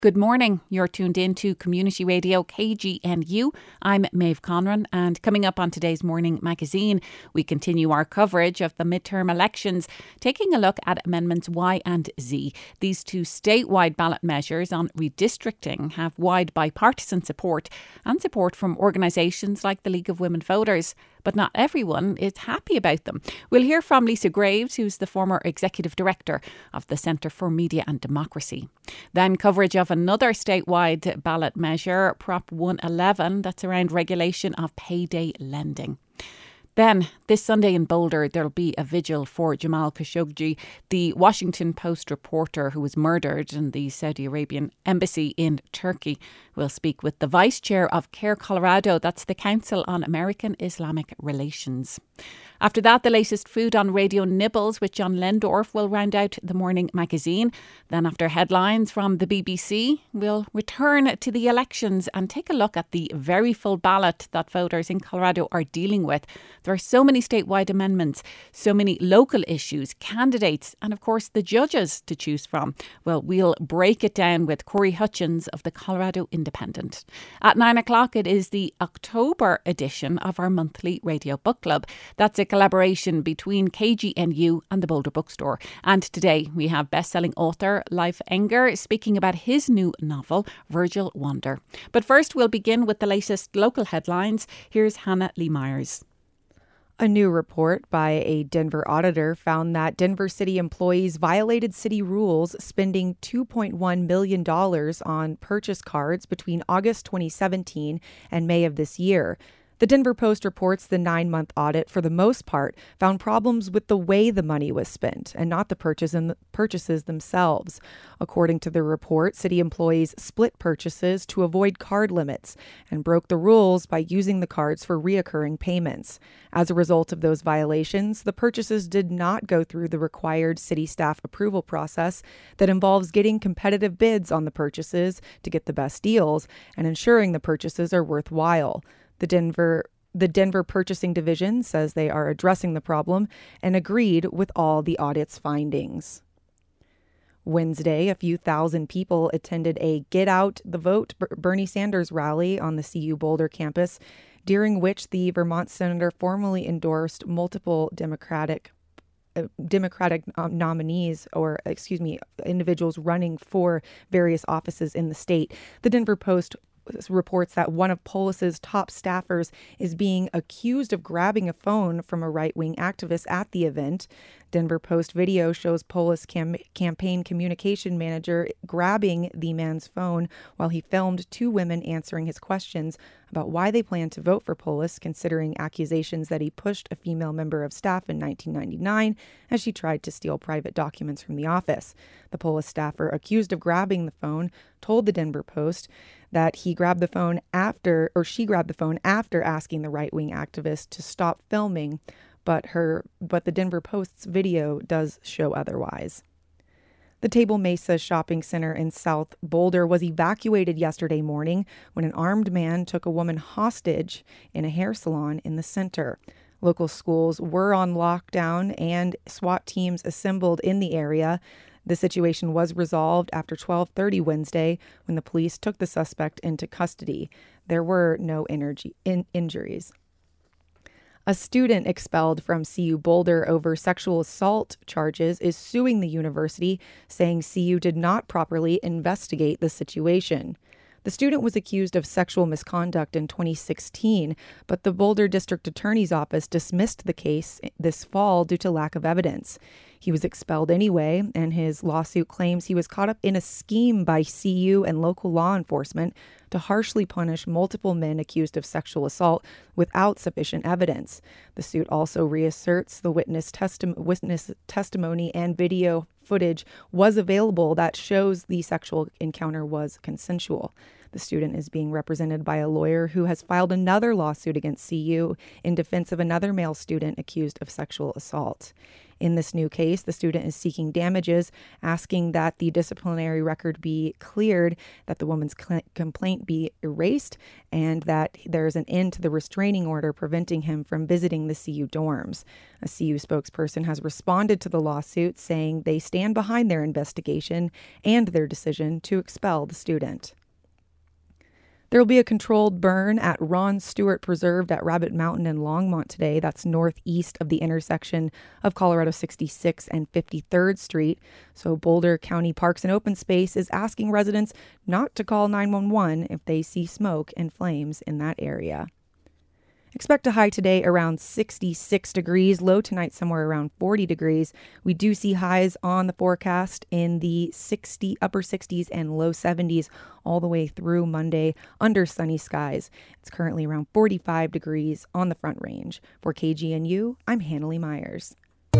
Good morning. You're tuned in to Community Radio KGNU. I'm Maeve Conran, and coming up on today's Morning Magazine, we continue our coverage of the midterm elections, taking a look at Amendments Y and Z. These two statewide ballot measures on redistricting have wide bipartisan support and support from organisations like the League of Women Voters. But not everyone is happy about them. We'll hear from Lisa Graves, who's the former Executive Director of the Centre for Media and Democracy. Then coverage of another statewide ballot measure, Prop 111, that's around regulation of payday lending. Then, this Sunday in Boulder, there'll be a vigil for Jamal Khashoggi, the Washington Post reporter who was murdered in the Saudi Arabian embassy in Turkey. We'll speak with the Vice Chair of CARE Colorado, that's the Council on American Islamic Relations. After that, the latest food on Radio Nibbles with John Lendorf will round out the Morning Magazine. Then after headlines from the BBC, we'll return to the elections and take a look at the very full ballot that voters in Colorado are dealing with. There are so many statewide amendments, so many local issues, candidates, and of course the judges to choose from. Well, we'll break it down with Corey Hutchins of the Colorado Independent. At 9 o'clock, it is the October edition of our monthly Radio Book Club. That's a collaboration between KGNU and the Boulder Bookstore. And today we have best-selling author Leif Enger speaking about his new novel, Virgil Wander. But first, we'll begin with the latest local headlines. Here's Hannah Lee Myers. A new report by a Denver auditor found that Denver city employees violated city rules, spending $2.1 million on purchase cards between August 2017 and May of this year. The Denver Post reports the 9-month audit, for the most part, found problems with the way the money was spent and not the purchases themselves. According to the report, city employees split purchases to avoid card limits and broke the rules by using the cards for reoccurring payments. As a result of those violations, the purchases did not go through the required city staff approval process that involves getting competitive bids on the purchases to get the best deals and ensuring the purchases are worthwhile. The Denver Purchasing Division says they are addressing the problem and agreed with all the audit's findings. Wednesday, a few thousand people attended a Get Out the Vote Bernie Sanders rally on the CU Boulder campus, during which the Vermont senator formally endorsed multiple Democratic nominees, individuals running for various offices in the state. The Denver Post reports that one of Polis's top staffers is being accused of grabbing a phone from a right-wing activist at the event. Denver Post video shows Polis campaign communication manager grabbing the man's phone while he filmed two women answering his questions about why they plan to vote for Polis, considering accusations that he pushed a female member of staff in 1999 as she tried to steal private documents from the office. The Polis staffer accused of grabbing the phone told the Denver Post that she grabbed the phone after asking the right-wing activist to stop filming, but the Denver Post's video does show otherwise. The Table Mesa Shopping Center in South Boulder was evacuated yesterday morning when an armed man took a woman hostage in a hair salon in the center. Local schools were on lockdown and SWAT teams assembled in the area. The situation was resolved after 12:30 Wednesday when the police took the suspect into custody. There were no injuries. A student expelled from CU Boulder over sexual assault charges is suing the university, saying CU did not properly investigate the situation. The student was accused of sexual misconduct in 2016, but the Boulder District Attorney's Office dismissed the case this fall due to lack of evidence. He was expelled anyway, and his lawsuit claims he was caught up in a scheme by CU and local law enforcement to harshly punish multiple men accused of sexual assault without sufficient evidence. The suit also reasserts the witness testimony and video footage was available that shows the sexual encounter was consensual. The student is being represented by a lawyer who has filed another lawsuit against CU in defense of another male student accused of sexual assault. In this new case, the student is seeking damages, asking that the disciplinary record be cleared, that the woman's complaint be erased, and that there's an end to the restraining order preventing him from visiting the CU dorms. A CU spokesperson has responded to the lawsuit, saying they stand behind their investigation and their decision to expel the student. There will be a controlled burn at Ron Stewart Preserve at Rabbit Mountain in Longmont today. That's northeast of the intersection of Colorado 66 and 53rd Street. So Boulder County Parks and Open Space is asking residents not to call 911 if they see smoke and flames in that area. Expect a high today around 66 degrees, low tonight somewhere around 40 degrees. We do see highs on the forecast in the upper 60s and low 70s all the way through Monday under sunny skies. It's currently around 45 degrees on the Front Range. For KGNU, I'm Hannalie Myers.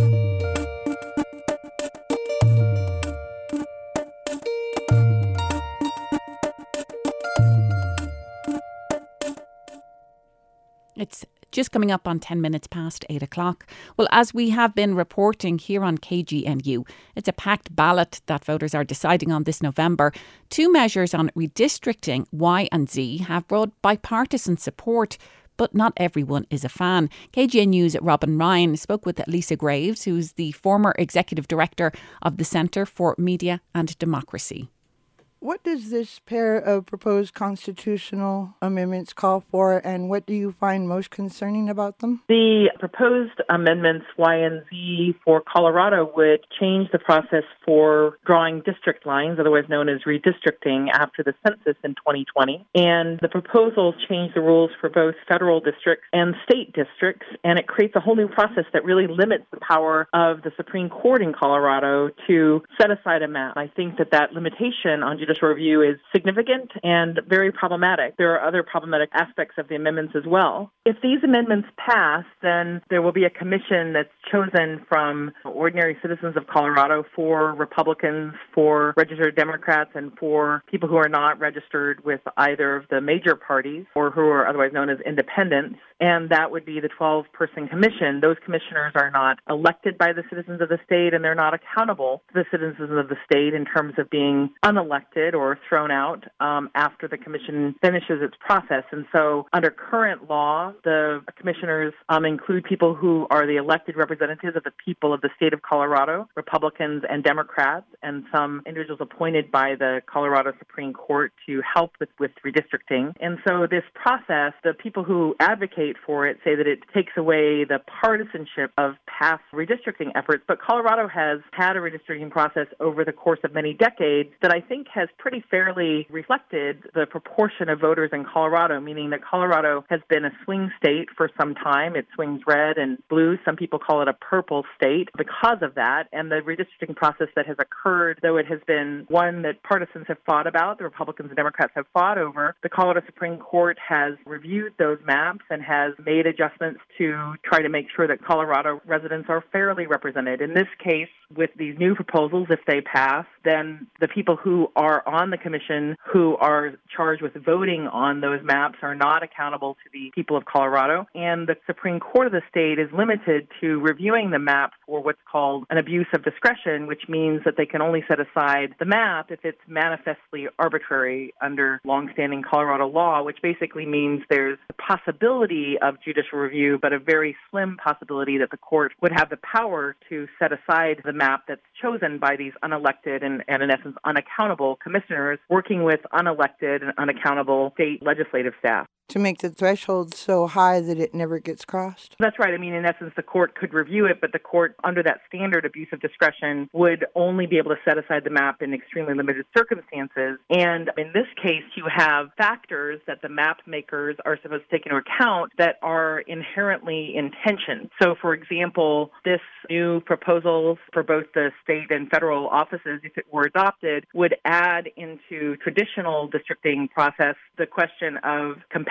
It's just coming up on 10 minutes past 8 o'clock. Well, as we have been reporting here on KGNU, it's a packed ballot that voters are deciding on this November. Two measures on redistricting, Y and Z, have brought bipartisan support, but not everyone is a fan. KGNU's Robin Ryan spoke with Lisa Graves, who's the former executive director of the Centre for Media and Democracy. What does this pair of proposed constitutional amendments call for, and what do you find most concerning about them? The proposed amendments, Y and Z, for Colorado would change the process for drawing district lines, otherwise known as redistricting, after the census in 2020. And the proposals change the rules for both federal districts and state districts, and it creates a whole new process that really limits the power of the Supreme Court in Colorado to set aside a map. I think that limitation on judicial review is significant and very problematic. There are other problematic aspects of the amendments as well. If these amendments pass, then there will be a commission that's chosen from ordinary citizens of Colorado, for Republicans, for registered Democrats, and for people who are not registered with either of the major parties or who are otherwise known as independents. And that would be the 12-person commission. Those commissioners are not elected by the citizens of the state, and they're not accountable to the citizens of the state in terms of being unelected or thrown out after the commission finishes its process. And so under current law, the commissioners include people who are the elected representatives of the people of the state of Colorado, Republicans and Democrats, and some individuals appointed by the Colorado Supreme Court to help with redistricting. And so this process, the people who advocate for it say that it takes away the partisanship of past redistricting efforts. But Colorado has had a redistricting process over the course of many decades that I think has pretty fairly reflected the proportion of voters in Colorado, meaning that Colorado has been a swing state for some time. It swings red and blue. Some people call it a purple state because of that. And the redistricting process that has occurred, though it has been one that partisans have fought about, the Republicans and Democrats have fought over, the Colorado Supreme Court has reviewed those maps and has made adjustments to try to make sure that Colorado residents are fairly represented. In this case, with these new proposals, if they pass, then the people who are on the commission who are charged with voting on those maps are not accountable to the people of Colorado. And the Supreme Court of the state is limited to reviewing the map for what's called an abuse of discretion, which means that they can only set aside the map if it's manifestly arbitrary under longstanding Colorado law, which basically means there's a possibility of judicial review, but a very slim possibility that the court would have the power to set aside the map that's chosen by these unelected and in essence, unaccountable commissioners working with unelected and unaccountable state legislative staff. To make the threshold so high that it never gets crossed? That's right. I mean, in essence, the court could review it, but the court, under that standard abuse of discretion, would only be able to set aside the map in extremely limited circumstances. And in this case, you have factors that the map makers are supposed to take into account that are inherently in tension. So, for example, this new proposals for both the state and federal offices, if it were adopted, would add into traditional districting process the question of competitiveness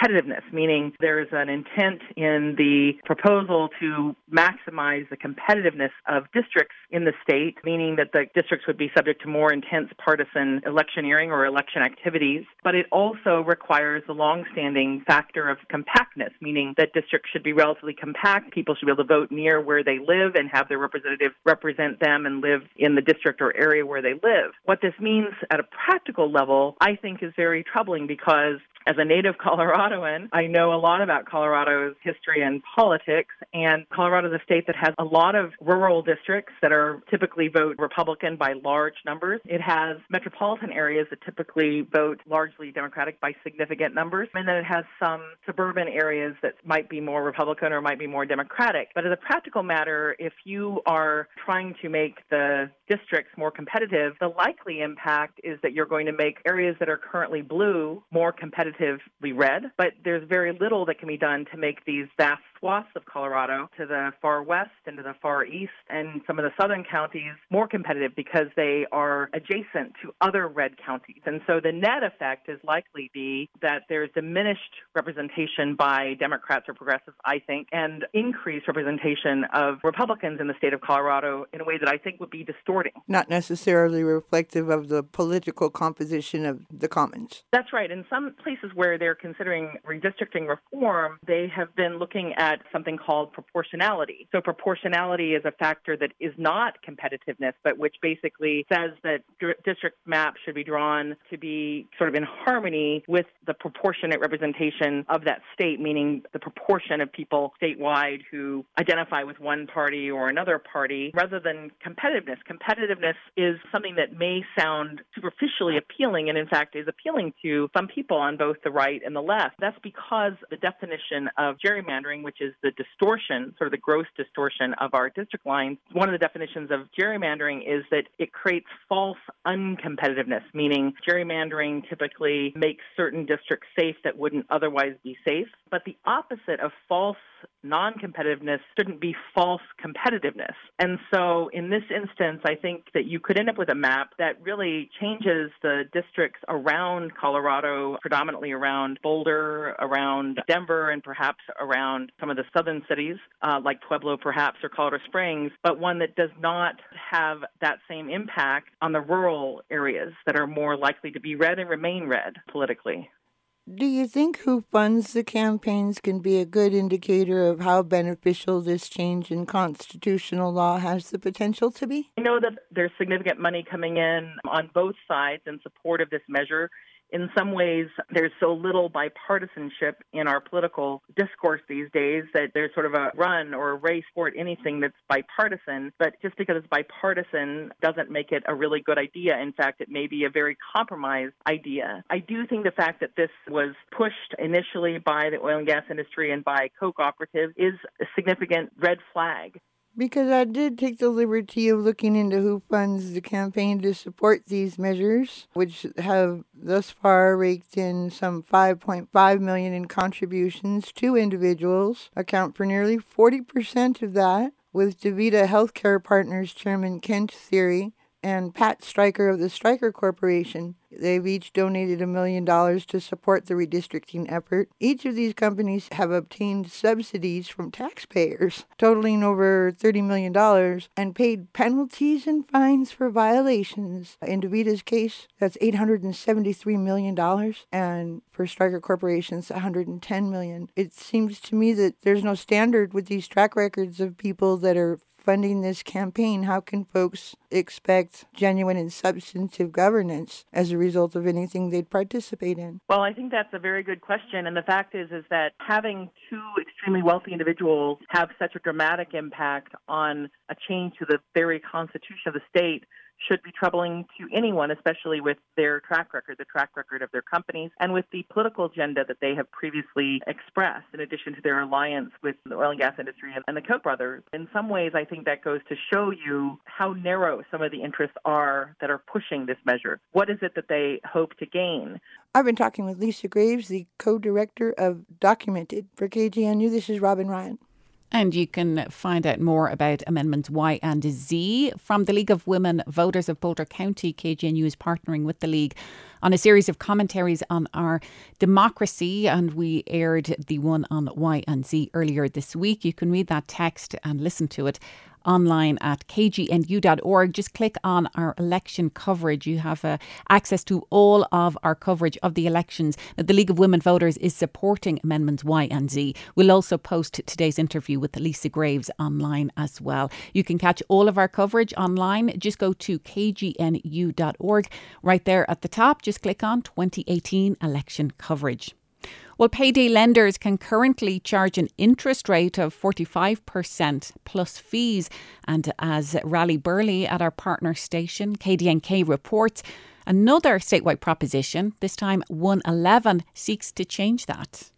competitiveness, meaning there's an intent in the proposal to maximize the competitiveness of districts in the state, meaning that the districts would be subject to more intense partisan electioneering or election activities. But it also requires the longstanding factor of compactness, meaning that districts should be relatively compact. People should be able to vote near where they live and have their representatives represent them and live in the district or area where they live. What this means at a practical level, I think, is very troubling because as a native Coloradoan, I know a lot about Colorado's history and politics, and Colorado is a state that has a lot of rural districts that are typically vote Republican by large numbers. It has metropolitan areas that typically vote largely Democratic by significant numbers, and then it has some suburban areas that might be more Republican or might be more Democratic. But as a practical matter, if you are trying to make the districts more competitive, the likely impact is that you're going to make areas that are currently blue more competitively red, but there's very little that can be done to make these vast swaths of Colorado to the far west and to the far east and some of the southern counties more competitive because they are adjacent to other red counties. And so the net effect is likely be that there's diminished representation by Democrats or progressives, I think, and increased representation of Republicans in the state of Colorado in a way that I think would be distorting. Not necessarily reflective of the political composition of the commons. That's right. In some places where they're considering redistricting reform, they have been looking at something called proportionality. So proportionality is a factor that is not competitiveness, but which basically says that district maps should be drawn to be sort of in harmony with the proportionate representation of that state, meaning the proportion of people statewide who identify with one party or another party, rather than competitiveness. Competitiveness is something that may sound superficially appealing and in fact is appealing to some people on both the right and the left. That's because the definition of gerrymandering, which is the distortion, sort of the gross distortion of our district lines, one of the definitions of gerrymandering is that it creates false uncompetitiveness, meaning gerrymandering typically makes certain districts safe that wouldn't otherwise be safe. But the opposite of false non-competitiveness shouldn't be false competitiveness. And so in this instance, I think that you could end up with a map that really changes the districts around Colorado, predominantly around Boulder, around Denver, and perhaps around some of the southern cities like Pueblo perhaps or Colorado Springs, but one that does not have that same impact on the rural areas that are more likely to be red and remain red politically. Do you think who funds the campaigns can be a good indicator of how beneficial this change in constitutional law has the potential to be? I know that there's significant money coming in on both sides in support of this measure. In some ways, there's so little bipartisanship in our political discourse these days that there's sort of a run or a race for anything that's bipartisan. But just because it's bipartisan doesn't make it a really good idea. In fact, it may be a very compromised idea. I do think the fact that this was pushed initially by the oil and gas industry and by co-cooperatives is a significant red flag. Because I did take the liberty of looking into who funds the campaign to support these measures, which have thus far raked in some $5.5 million in contributions to individuals, account for nearly 40% of that, with DaVita Healthcare Partners Chairman Kent Thiry and Pat Stryker of the Stryker Corporation. They've each donated $1 million to support the redistricting effort. Each of these companies have obtained subsidies from taxpayers totaling over $30 million and paid penalties and fines for violations. In DaVita's case, that's $873 million, and for Stryker Corporation's $110 million. It seems to me that there's no standard with these track records of people that are funding this campaign. How can folks expect genuine and substantive governance as a result of anything they'd participate in? Well, I think that's a very good question. And the fact is that having two extremely wealthy individuals have such a dramatic impact on a change to the very constitution of the state should be troubling to anyone, especially with their track record, the track record of their companies, and with the political agenda that they have previously expressed, in addition to their alliance with the oil and gas industry and the Koch brothers. In some ways, I think that goes to show you how narrow some of the interests are that are pushing this measure. What is it that they hope to gain? I've been talking with Lisa Graves, the co-director of Documented. For KGNU, this is Robin Ryan. And you can find out more about Amendments Y and Z from the League of Women Voters of Boulder County. KGNU is partnering with the League on a series of commentaries on our democracy, and we aired the one on Y and Z earlier this week. You can read that text and listen to it online at kgnu.org. Just click on our election coverage. You have access to all of our coverage of the elections. The League of Women Voters is supporting Amendments Y and Z. We'll also post today's interview with Lisa Graves online as well. You can catch all of our coverage online. Just go to kgnu.org. Right there at the top, just click on 2018 election coverage. Well, payday lenders can currently charge an interest rate of 45% plus fees. And as Raleigh Burley at our partner station, KDNK, reports, another statewide proposition, this time 111, seeks to change that.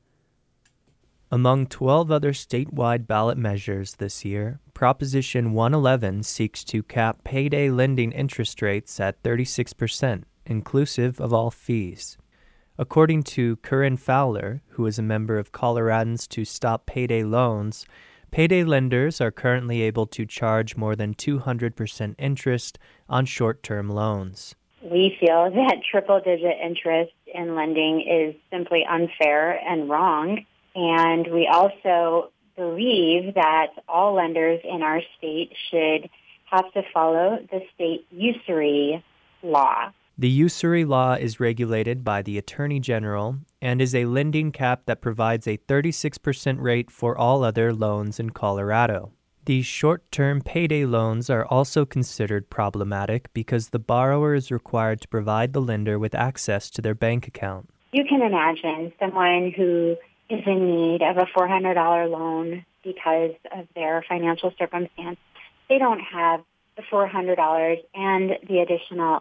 Among 12 other statewide ballot measures this year, Proposition 111 seeks to cap payday lending interest rates at 36%, inclusive of all fees. According to Corinne Fowler, who is a member of Coloradans to Stop Payday Loans, payday lenders are currently able to charge more than 200% interest on short-term loans. We feel that triple-digit interest in lending is simply unfair and wrong, and we also believe that all lenders in our state should have to follow the state usury law. The usury law is regulated by the Attorney General and is a lending cap that provides a 36% rate for all other loans in Colorado. These short-term payday loans are also considered problematic because the borrower is required to provide the lender with access to their bank account. You can imagine someone who is in need of a $400 loan because of their financial circumstance. They don't have the $400 and the additional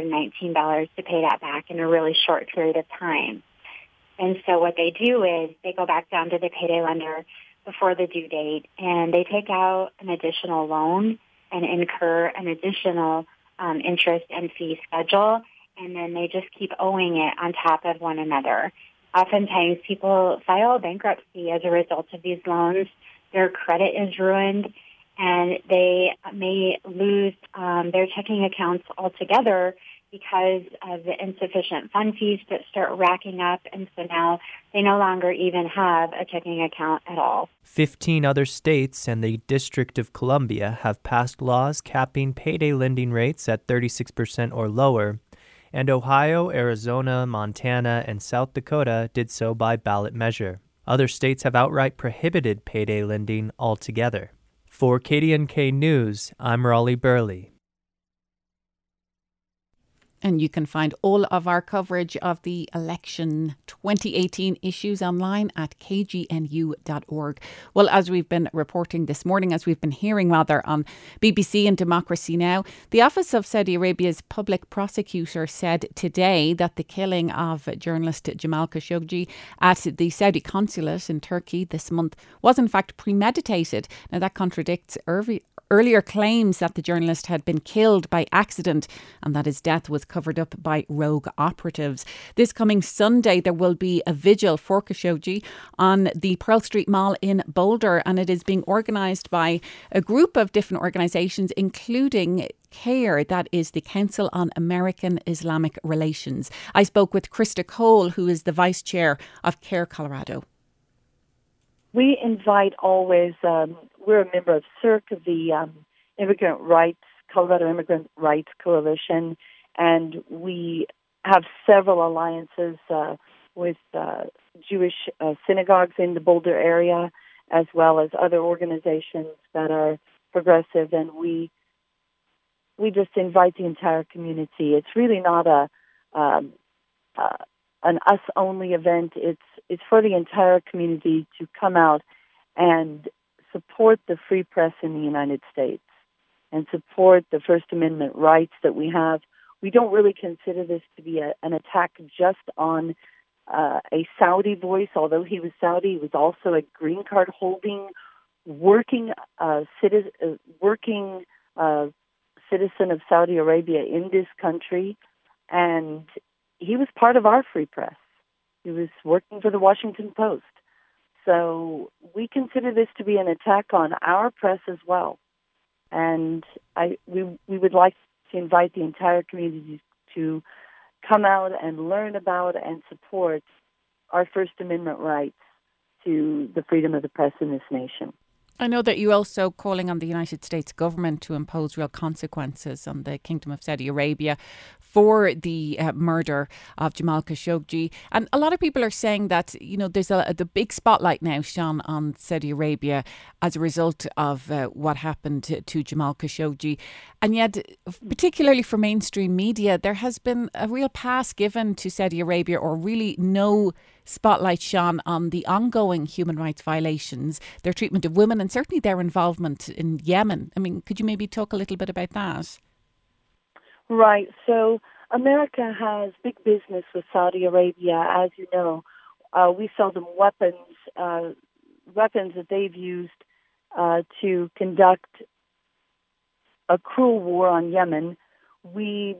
$119 to pay that back in a really short period of time. And so what they do is they go back down to the payday lender before the due date, and they take out an additional loan and incur an additional interest and fee schedule, and then they just keep owing it on top of one another. Oftentimes, people file bankruptcy as a result of these loans. Their credit is ruined, and they may lose their checking accounts altogether because of the insufficient fund fees that start racking up, and so now they no longer even have a checking account at all. 15 other states and the District of Columbia have passed laws capping payday lending rates at 36% or lower, and Ohio, Arizona, Montana, and South Dakota did so by ballot measure. Other states have outright prohibited payday lending altogether. For KDNK News, I'm Raleigh Burley. And you can find all of our coverage of the election 2018 issues online at kgnu.org. Well, as we've been reporting this morning, as we've been hearing rather on BBC and Democracy Now!, the Office of Saudi Arabia's public prosecutor said today that the killing of journalist Jamal Khashoggi at the Saudi consulate in Turkey this month was in fact premeditated. Now that contradicts earlier claims that the journalist had been killed by accident and that his death was covered up by rogue operatives. This coming Sunday, there will be a vigil for Khashoggi on the Pearl Street Mall in Boulder, and it is being organised by a group of different organisations, including CARE, that is the Council on American Islamic Relations. I spoke with Krista Cole, who is the Vice Chair of CARE Colorado. We invite always, we're a member of CIRC, the Colorado Immigrant Rights Coalition, and we have several alliances with Jewish synagogues in the Boulder area, as well as other organizations that are progressive, and we just invite the entire community. It's really not an us-only event. It's for the entire community to come out and support the free press in the United States and support the First Amendment rights that we have. We don't really consider this to be an attack just on a Saudi voice. Although he was Saudi, he was also a green card holding, working citizen of Saudi Arabia in this country, and he was part of our free press. He was working for the Washington Post. So we consider this to be an attack on our press as well. And we would like to invite the entire community to come out and learn about and support our First Amendment rights to the freedom of the press in this nation. I know that you're also calling on the United States government to impose real consequences on the Kingdom of Saudi Arabia for the murder of Jamal Khashoggi. And a lot of people are saying that, there's the big spotlight now shone on Saudi Arabia as a result of what happened to Jamal Khashoggi. And yet, particularly for mainstream media, there has been a real pass given to Saudi Arabia, or really no spotlight shone on the ongoing human rights violations, their treatment of women, and certainly their involvement in Yemen. I mean, could you maybe talk a little bit about that? Right. So America has big business with Saudi Arabia. As you know, we sell them weapons that they've used to conduct a cruel war on Yemen. We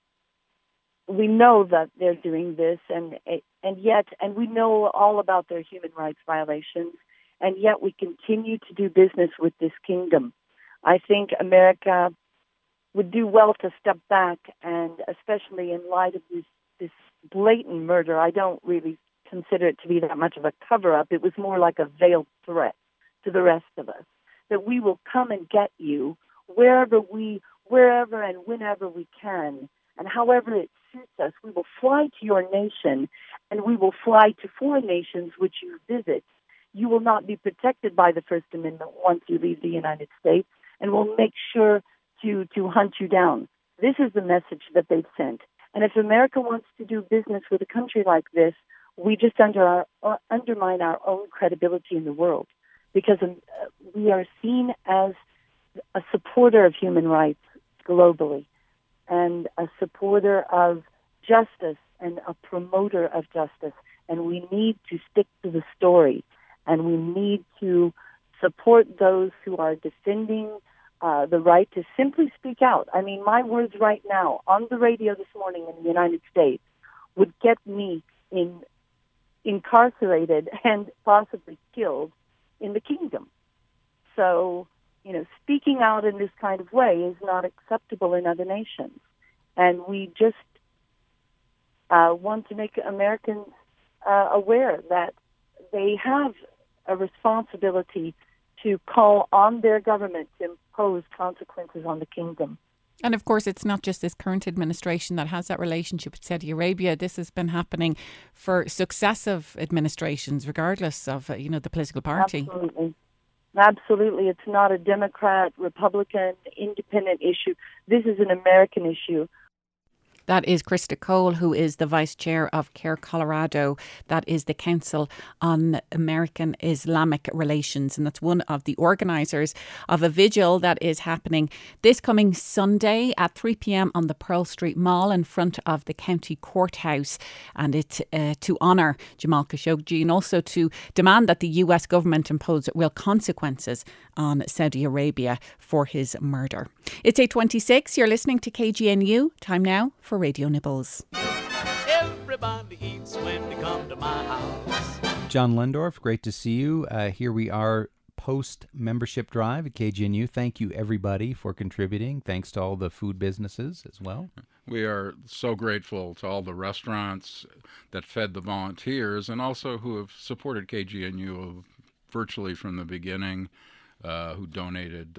know that they're doing this, and we know all about their human rights violations, and yet we continue to do business with this kingdom. I think America would do well to step back, and especially in light of this blatant murder. I don't really consider it to be that much of a cover-up. It was more like a veiled threat to the rest of us, that we will come and get you wherever and whenever we can, and however it suits us. We will fly to your nation, and we will fly to foreign nations which you visit. You will not be protected by the First Amendment once you leave the United States, and we'll make sure to hunt you down. This is the message that they've sent. And if America wants to do business with a country like this, we just undermine our own credibility in the world, because we are seen as a supporter of human rights globally, and a supporter of justice and a promoter of justice. And we need to stick to the story, and we need to support those who are defending the right to simply speak out. I mean, my words right now on the radio this morning in the United States would get me incarcerated and possibly killed in the kingdom. So, speaking out in this kind of way is not acceptable in other nations. And we just want to make Americans aware that they have a responsibility to call on their government to impose consequences on the kingdom. And of course, it's not just this current administration that has that relationship with Saudi Arabia. This has been happening for successive administrations, regardless of, the political party. Absolutely. It's not a Democrat, Republican, independent issue. This is an American issue. That is Krista Cole, who is the Vice Chair of CARE Colorado. That is the Council on American Islamic Relations. And that's one of the organisers of a vigil that is happening this coming Sunday at 3 p.m. on the Pearl Street Mall in front of the county courthouse. And it's to honour Jamal Khashoggi, and also to demand that the US government impose real consequences on Saudi Arabia for his murder. It's 8:26. You're listening to KGNU. Time now for Radio Nibbles. Everybody eats when they come to my house. John Lendorf, great to see you. Here we are post-membership drive at KGNU. Thank you, everybody, for contributing. Thanks to all the food businesses as well. We are so grateful to all the restaurants that fed the volunteers, and also who have supported KGNU virtually from the beginning, who donated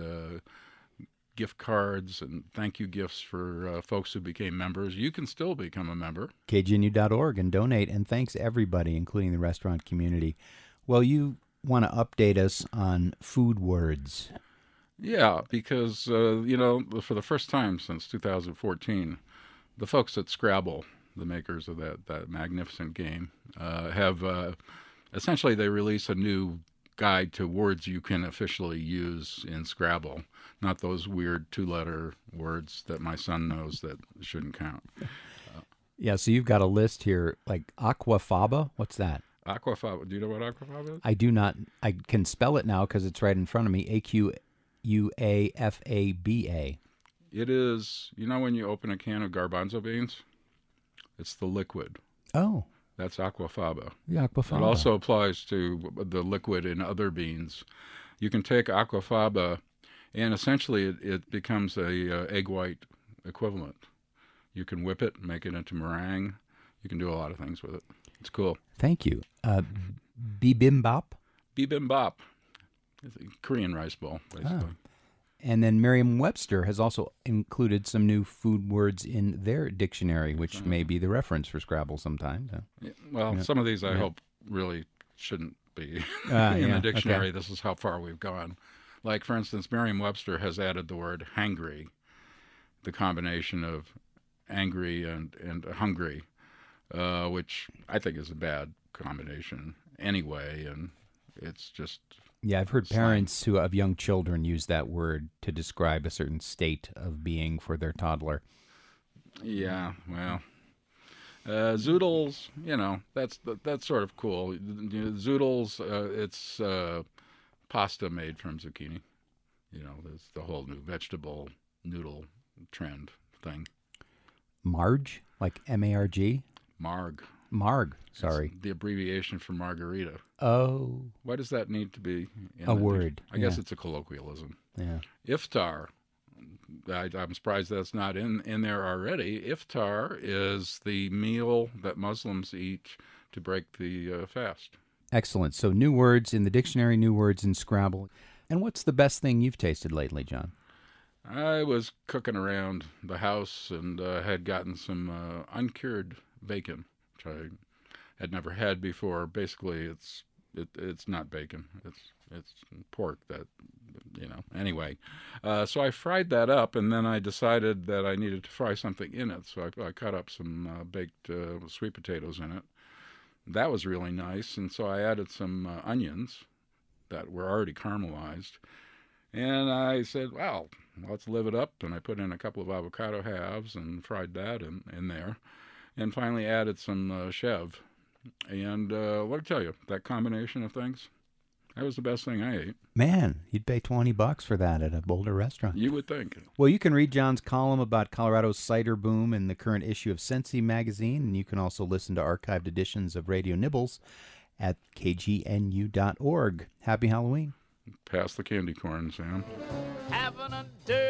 gift cards and thank you gifts for folks who became members. You can still become a member. KGNU.org and donate. And thanks everybody, including the restaurant community. Well, you want to update us on food words. Yeah, because, for the first time since 2014, the folks at Scrabble, the makers of that magnificent game, have essentially they release a new guide to words you can officially use in Scrabble, not those weird two-letter words that my son knows that shouldn't count. Yeah, so you've got a list here, like aquafaba. What's that? Aquafaba. Do you know what aquafaba is? I do not. I can spell it now because it's right in front of me. AQUAFABA. It is, when you open a can of garbanzo beans, it's the liquid. Oh. That's aquafaba. The aquafaba. It also applies to the liquid in other beans. You can take aquafaba, and essentially it becomes a egg white equivalent. You can whip it, make it into meringue. You can do a lot of things with it. It's cool. Thank you. Bibimbap? Bibimbap. It's a Korean rice bowl, basically. And then Merriam-Webster has also included some new food words in their dictionary, which may be the reference for Scrabble sometimes. Some of these I hope really shouldn't be in the dictionary. Okay. This is how far we've gone. Like, for instance, Merriam-Webster has added the word hangry, the combination of angry and hungry, which I think is a bad combination anyway, and it's just... Yeah, I've heard parents who have young children use that word to describe a certain state of being for their toddler. Yeah, well, zoodles, that's sort of cool. Zoodles, it's pasta made from zucchini. There's the whole new vegetable noodle trend thing. Marge, like M-A-R-G? Marg, sorry. It's the abbreviation for margarita. Oh. Why does that need to be in a word? I guess it's a colloquialism. Yeah. Iftar. I'm surprised that's not in there already. Iftar is the meal that Muslims eat to break the fast. Excellent. So new words in the dictionary, new words in Scrabble. And what's the best thing you've tasted lately, John? I was cooking around the house and had gotten some uncured bacon, which I had never had before. Basically, it's not bacon. It's pork that, Anyway, so I fried that up, and then I decided that I needed to fry something in it. So I cut up some baked sweet potatoes in it. That was really nice, and so I added some onions that were already caramelized. And I said, well, let's live it up. And I put in a couple of avocado halves and fried that in there. And finally added some chev. And what to tell you, that combination of things, that was the best thing I ate. Man, you'd pay $20 for that at a Boulder restaurant. You would think. Well, you can read John's column about Colorado's cider boom in the current issue of Scentsy magazine, and you can also listen to archived editions of Radio Nibbles at kgnu.org. Happy Halloween. Pass the candy corn, Sam. Having a dirty